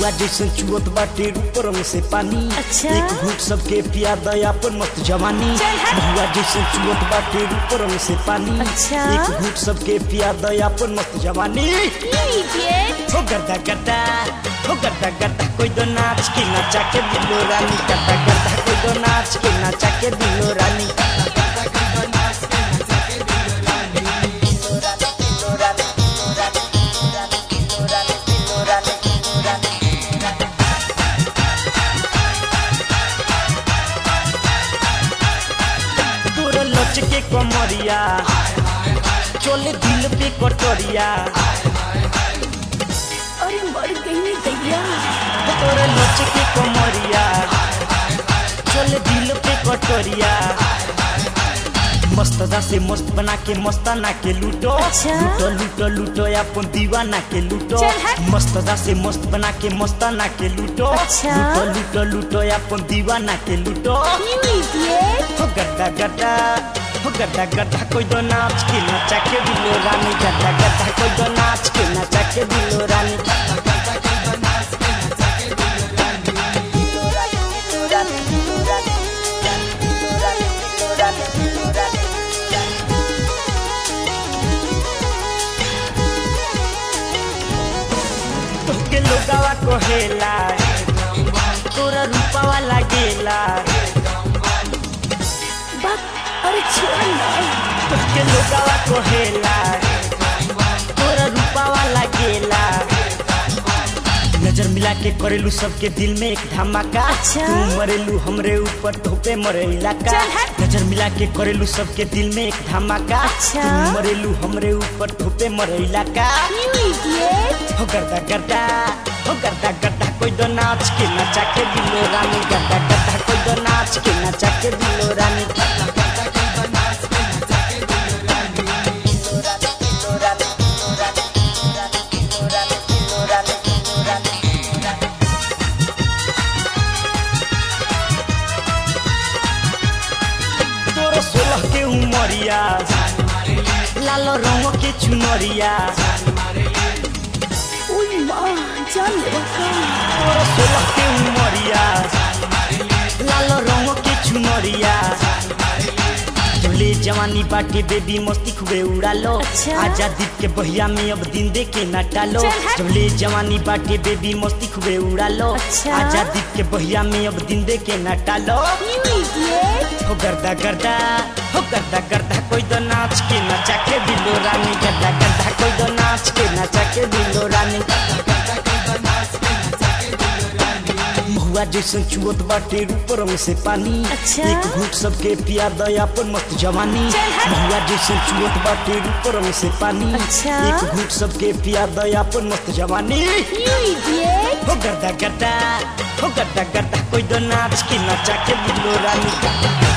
महुआ जैसे चुअत बाटे रूपरंग से पानी। अच्छा? एक घूट सबके पिया दया पर मत जवानी। महुआ जैसे चुअत बाटे रूपरंग से पानी। अच्छा? एक घूट सबके पिया दया पर मत जवानी। हो गड्ढा गड्ढा, हो गड्ढा गड्ढा कोई दो नाच के नचा के दिलो रानी। गड्ढा गड्ढा कोई दो नाच के नचा के दिलो रानी। के कमरिया चोले दिल पे कटोरिया। अरे मर गई दैया। तोरे लच के कमरिया चोले दिल पे कटोरिया। मस्तदा से मस्त बना के मस्ताना के लूटो। अच्छा? लूटो लूटो लूटो अपन दीवाना के लूटो। मस्तदा से मस्त बना के मस्ताना के लूटो। अच्छा? लूटो लूटो लूटो अपन दीवाना के लूटो। हो गड्ढा गड्ढा, हो गड्ढा गड्ढा कोई दो नाच के नचा के दिलो रानी। गड्ढा गड्ढा कोई दो नाच के नचा के दिलो रानी। तोके लोगावा कहेला तोरा रूपावा लागेला। अरे छोड़ ना। तोके लोगावा कहेला तोरा रूपावा लागेला। नजर मिला के करेलू सबके दिल में एक धमाका। अच्छा? तू मरेलू हमरे ऊपर धोपे मरे इलाका। नजर मिला के करेलू सबके दिल में एक धमाका। अच्छा? तू मरेलू हमरे ऊपर धोपे मरे इलाका। हो गड्ढा गड्ढा, हो गड्ढा गड्ढा कोई दो नाच के नचा के दिलो रानी। गड्ढा गड्ढा कोई दो नाच के नचा के दिलो रानी। तोरो 16 के उमरिया लाल रंग के चुनरिया। तोरो 16 के उमरिया लाल रंग के चुनरिया। जबले जवानी बाटे बेबी मस्ती खूबे उड़ा लो। अच्छा? आजा दीप के बहिया में अब दिन दे के न टालो। जबले जवानी बाटे बेबी मस्ती खूबे उड़ा लो। अच्छा? आजा दीप के बहिया में अब दिन दे के न टालो। हो गड्ढा गड्ढा, हो गड्ढा गड्ढा कोई दो नाच के नचा के दिलो रानी। गड्ढा गड्ढा कोई दो नाच के नचा के दिलो रानी। महुआ जैसे चुअत बाटे रूपरंग से पानी। अच्छा? एक घूट सबके पिया दया पर मत जवानी। महुआ जैसे चुअत बाटे रूपरंग से पानी। अच्छा? एक घूट सबके पिया दया पर मत जवानी। हो गड्ढा गड्ढा, हो गड्ढा गड्ढा कोई दो नाच के नचा के दिलो रानी।